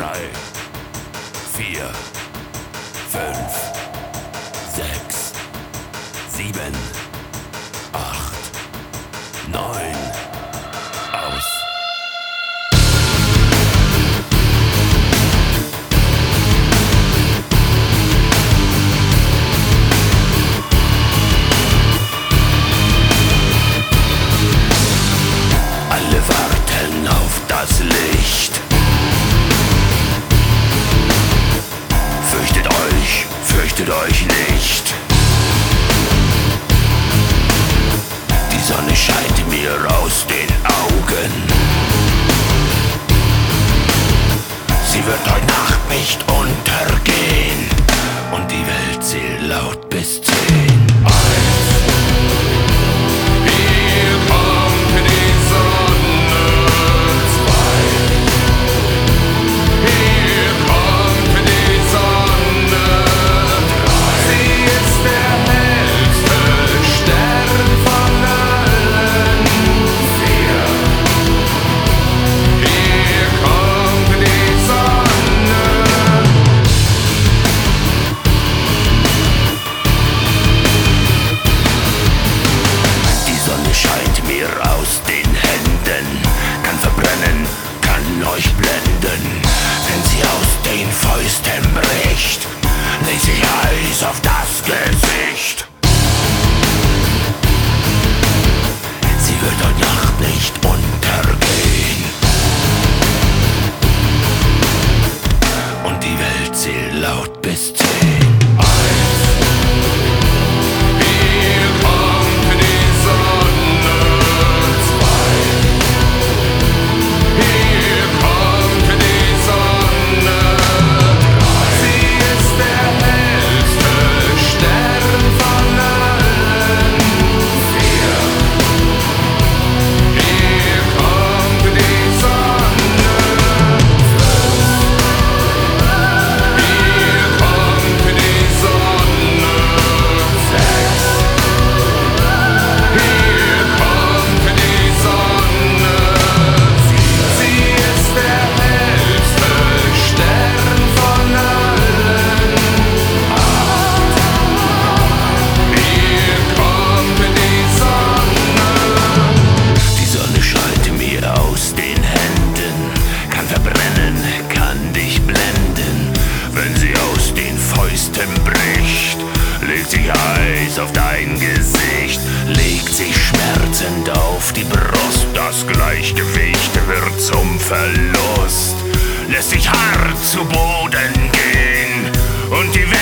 3, 4, 5, 6, 7, 8, 9, aus. Alle warten auf das Licht. Fürchtet euch nicht. Die Sonne scheint mir aus den Augen. Sie wird heute Nacht nicht untergehen. Und die Welt zählt laut bis 10. Hier kommt die Sonne. 2. Hier kommt die Sonne. 3. Sie ist der hellste Stern von allen. 4. Hier kommt die Sonne. Die Sonne scheint mir aus den Händen, kann verbrennen, kann euch blenden. Wenn sie aus den Fäusten bricht, legt sich Eis auf das Gesicht. Sie wird heute Nacht nicht untergehen. Und die Welt zählt laut bis 10. Hier kommt die Sonne. 2. Hier kommt die Sonne. 3. Sie ist der hellste Stern von allen. 4. Hier kommt die Sonne. 5. Hier kommt die Sonne. 6. Hier kommt die Sonne. Sie ist der hellste Stern von allen. 8. Hier kommt die Sonne. Die Sonne scheint mir aus den Händen, kann verbrennen, kann dich blenden. Wenn sie aus den Fäusten bricht, legt sich Eis auf dein Gesicht, legt sich schmerzend auf die Brust. Das Gleichgewicht wird zum Verlust, lässt sich hart zu Boden gehen und die